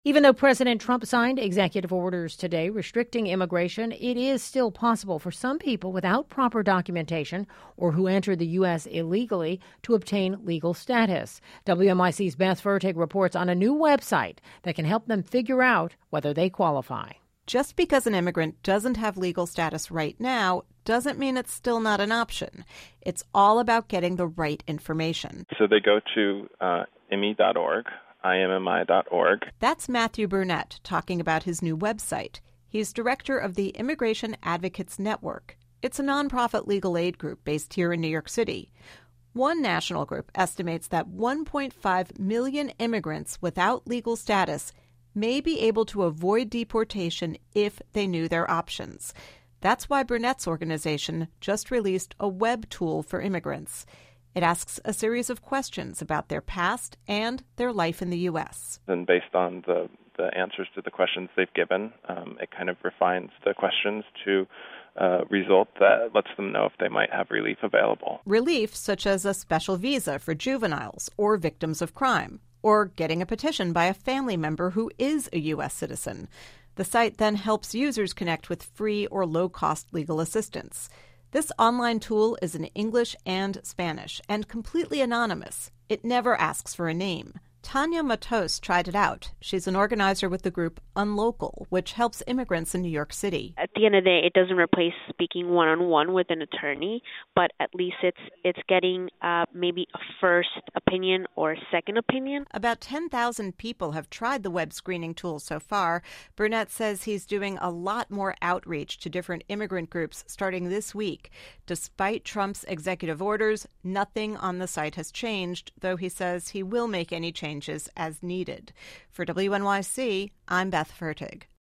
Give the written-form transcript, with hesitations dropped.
Even though President Trump signed executive orders today restricting immigration, it is still possible for some people without proper documentation or who enter the U.S. illegally to obtain legal status. WNYC's Beth Fertig reports on a new website that can help them figure out whether they qualify. Just because an immigrant doesn't have legal status right now doesn't mean it's still not an option. It's all about getting the right information. So they go to IMMI.org. IMMI.org. That's Matthew Burnett talking about his new website. He's director of the Immigration Advocates Network. It's a nonprofit legal aid group based here in New York City. One national group estimates that 1.5 million immigrants without legal status may be able to avoid deportation if they knew their options. That's why Burnett's organization just released a web tool for immigrants. It asks a series of questions about their past and their life in the U.S. And based on the answers to the questions they've given, it kind of refines the questions to a result that lets them know if they might have relief available. Relief such as a special visa for juveniles or victims of crime, or getting a petition by a family member who is a U.S. citizen. The site then helps users connect with free or low-cost legal assistance. This online tool is in English and Spanish and completely anonymous. It never asks for a name. Tanya Matos tried it out. She's an organizer with the group Unlocal, which helps immigrants in New York City. At the end of the day, it doesn't replace speaking one-on-one with an attorney, but at least it's getting maybe a first opinion or a second opinion. About 10,000 people have tried the web screening tool so far. Burnett says he's doing a lot more outreach to different immigrant groups starting this week. Despite Trump's executive orders, nothing on the site has changed, though he says he will make any changes as needed. For WNYC, I'm Beth Fertig.